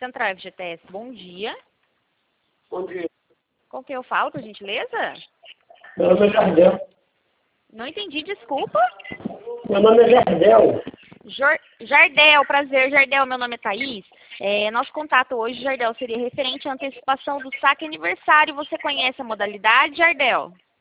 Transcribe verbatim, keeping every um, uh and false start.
Central F G T S, bom dia. Bom dia. Com quem eu falo, por gentileza? Meu nome é Jardel. Não entendi, desculpa. Meu nome é Jardel. Jor Jardel, prazer, Jardel, meu nome é Thaís. É, nosso contato hoje, Jardel, seria referente à antecipação do saque aniversário. Você conhece a modalidade, Jardel?